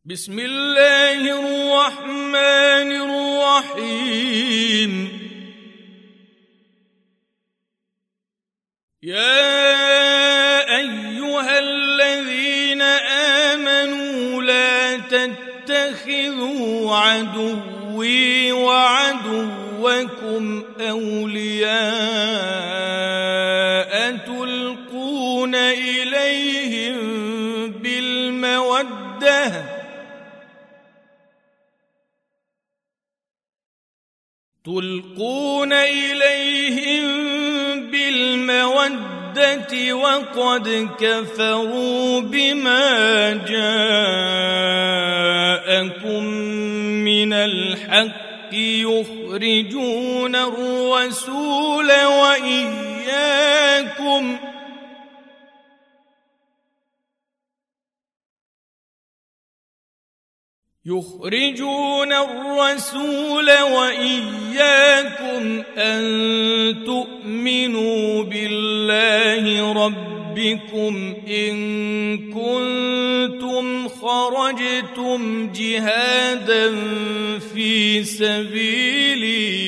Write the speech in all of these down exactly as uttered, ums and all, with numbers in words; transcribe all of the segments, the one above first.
بسم الله الرحمن الرحيم. يا أيها الذين آمنوا لا تتخذوا عدوي وعدوكم أولياء تلقون إليهم بالمودة تلقون إليهم بالمودة وقد كفروا بما جاءكم من الحق يخرجون الرسول وإياكم يخرجون الرسول وإياكم أن تؤمنوا بالله ربكم إن كنتم خرجتم جهادا في سبيلي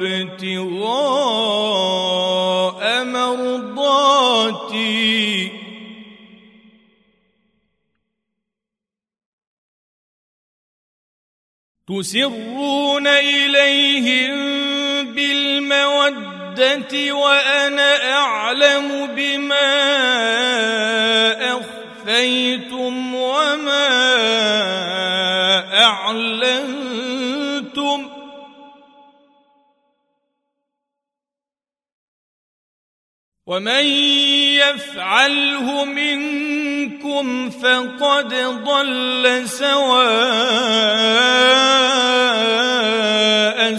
وابتغاء مرضاتي تسرون إليهم بالمودة وأنا أعلم بما أخفيتم وما أعلنتم ومن يفعله منكم فقد ضل سواء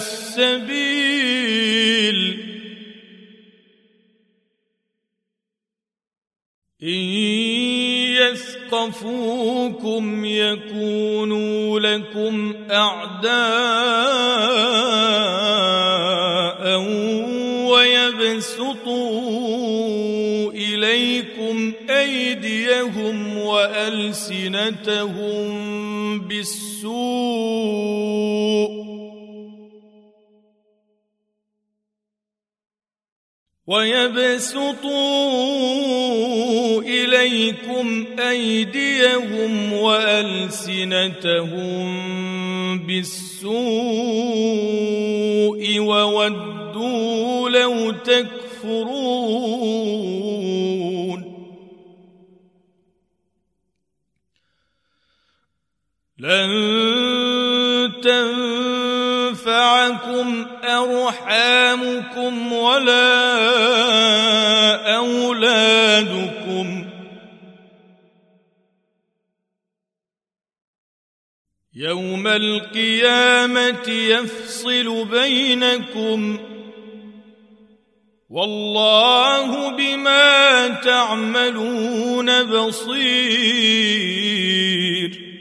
السبيل. إن يثقفوكم يكونوا لكم أعداء ويبسطوا إليكم أيديهم وألسنتهم بالسوء ويبسطوا إليكم أيديهم وألسنتهم بالسوء وودوا لو تكفرون. لن تنفعكم أرحامكم ولا أولادكم يوم القيامة يفصل بينكم والله بما تعملون بصير.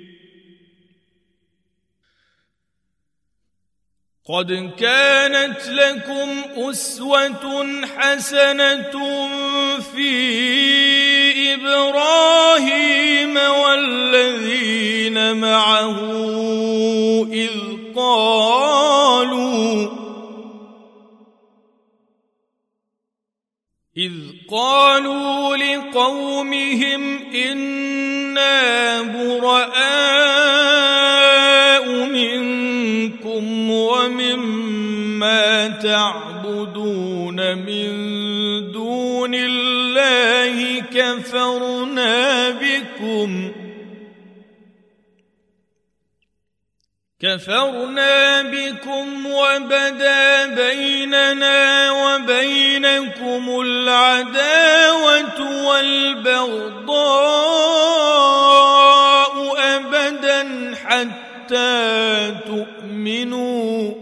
قد كانت لكم أسوة حسنة في إبراهيم والذين معه إذ قالوا إذ قالوا لقومهم إنا براء منكم ومما تعبدون من دون الله كفرنا بكم كفرنا بكم وبدا بيننا وبينكم العداوة والبغضاء أبدا حتى تؤمنوا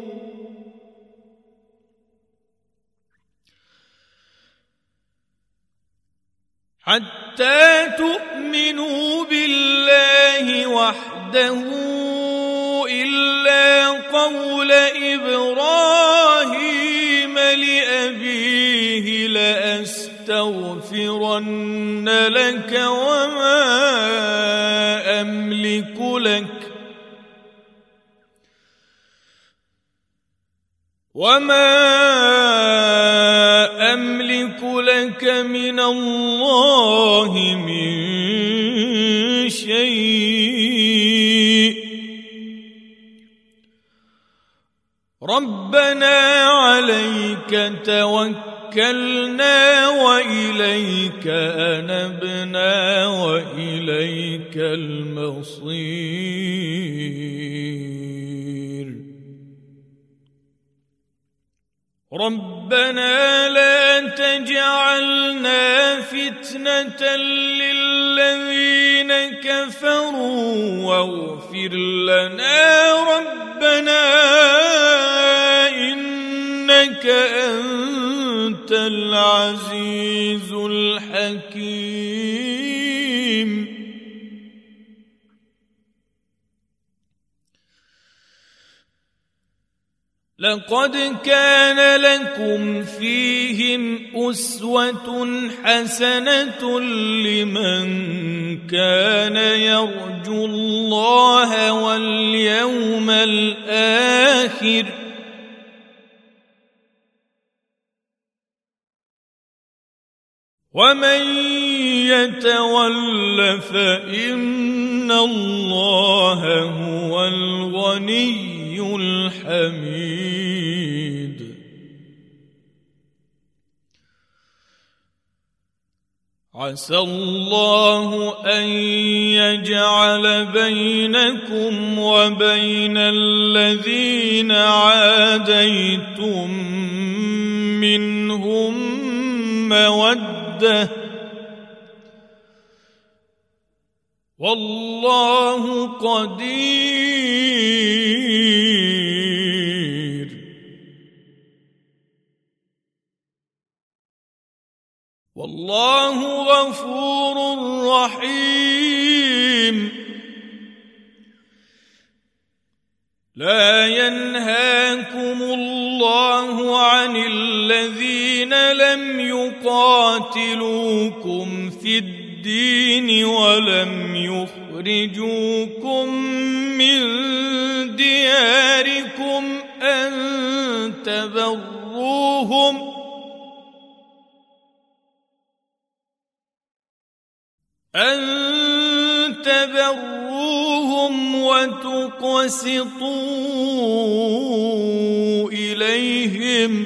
حتى تؤمنوا بالله وحده إلا قول إبراهيم لأبيه لأستغفرن لك وما أملك لك وما أملك لك من الله من شيء ربنا عليك توكلنا وإليك أنبنا وإليك المصير ربنا لا تجعلنا فتنة للذين كفروا واغفر لنا ربنا إنك أنت العزيز الحكيم لقد كان لكم فيهم أسوة حسنة لمن كان يرجو الله واليوم الآخر ومن يتول فإن الله هو الغني الحميد عسى الله أن يجعل بينكم وبين الذين عاديتم منهم مودة والله قدير والله غفور رحيم لا ينهاكم الله عن الذين لم يقاتلوكم في الدين ولم يخرجوكم من دياركم أن تبروهم أن تبروهم وتقسطوا إليهم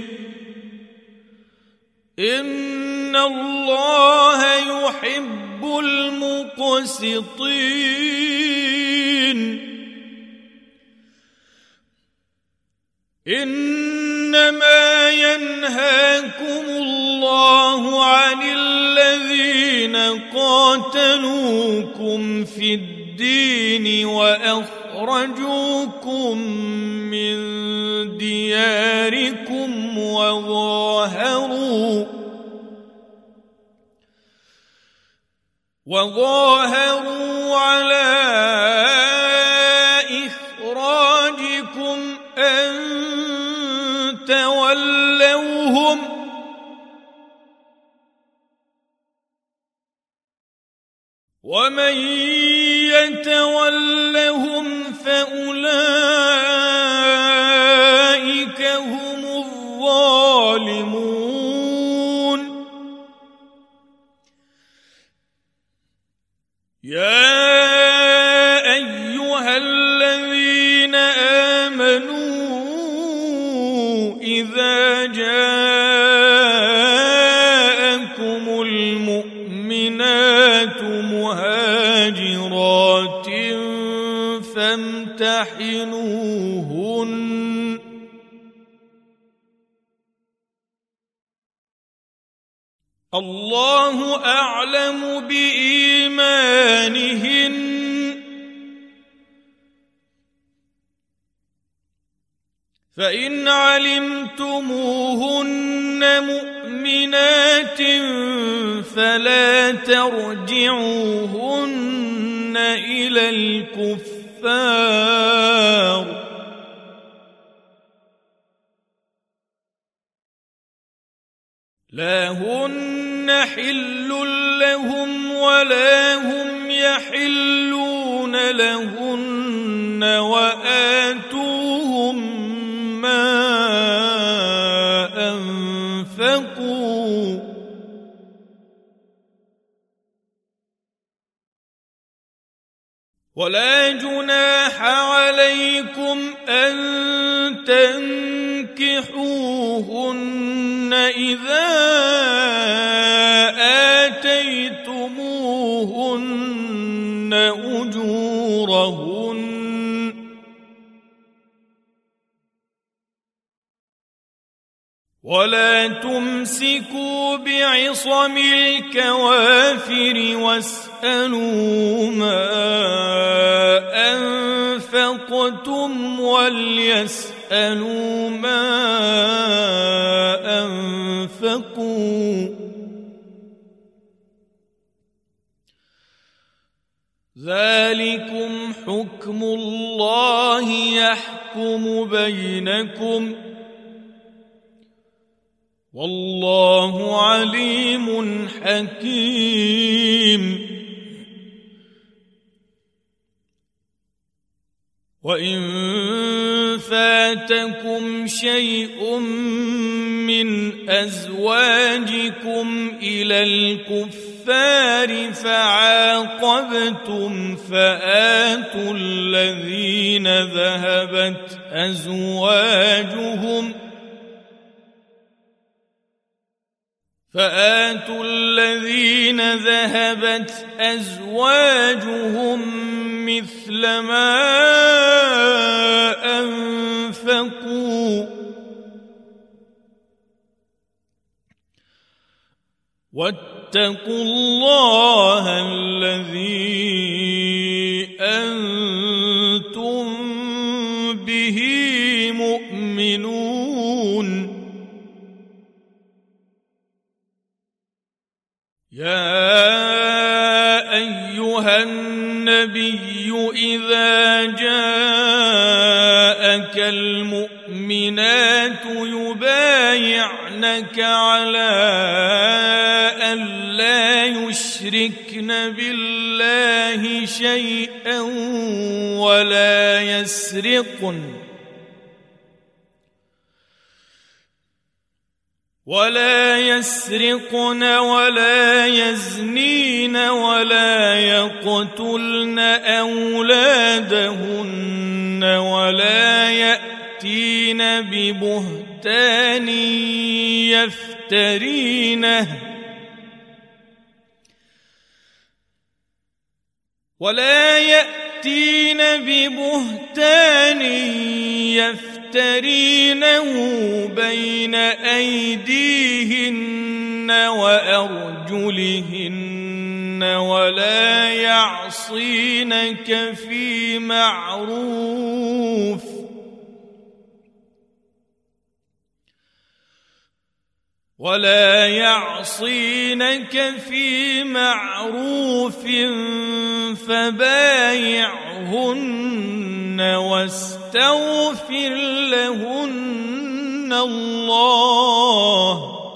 إن الله يحب المقسطين إنما ينهاكم الله عن الذين قاتلوكم في الدين وأخرجوكم من دياركم وظاهروا وظاهروا على إخراجكم أن تولوهم ومن يتولهم فأولئك هم الظالمون يا أيها الذين آمنوا إذا جاءكم المؤمنات مهاجرات فامتحنوهن الله أعلم بإيمانهن فإن علمتموهن مؤمنات فلا ترجعوهن إلى الكفار لا هن حل لهم ولا هم يحلون فآتون لهن وآتوهم ما أنفقوا ولا جناح عليكم أن تنكحوهن إذا آتيتموهن أجورهن ولا تمسكوا بعصم الكوافر واسألوا ما أنفقتم وليسألوا ما أنفقوا ذلكم حكم الله يحكم بينكم والله عليم حكيم وإن فاتكم شيء من أزواجكم إلى الكفار فعاقبتم فآتوا الذين ذهبت أزواجهم فآتوا الذين ذهبت أزواجهم مثل ما أنفقوا واتقوا الله الذي أنتم به مؤمنون يا أيها النبي إذا جاءك المؤمنات يبايعنك على أن لا يشركن بالله شيئا ولا يسرقن ولا يسرقن ولا يزنين ولا يقتلن أولادهن ولا يأتين ببهتان يفترينه ولا يأتين ببهتان يفترينه بين أيديهن وأرجلهن ولا يعصينك في معروف ولا يعصينك في معروف فبايعهن واستغفر لهن الله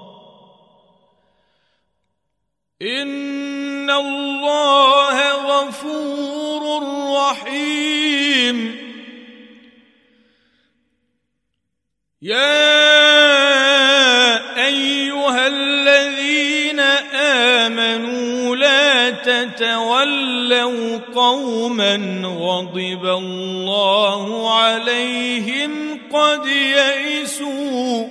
إن الله غفور رحيم يا أيها الذين آمنوا لا تتولوا قوما غضب الله عليهم قد يئسوا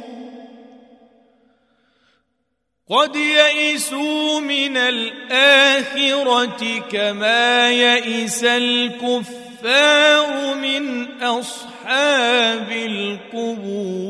قد يئسوا من الآخرة كما يئس الكفار من أصحاب القبور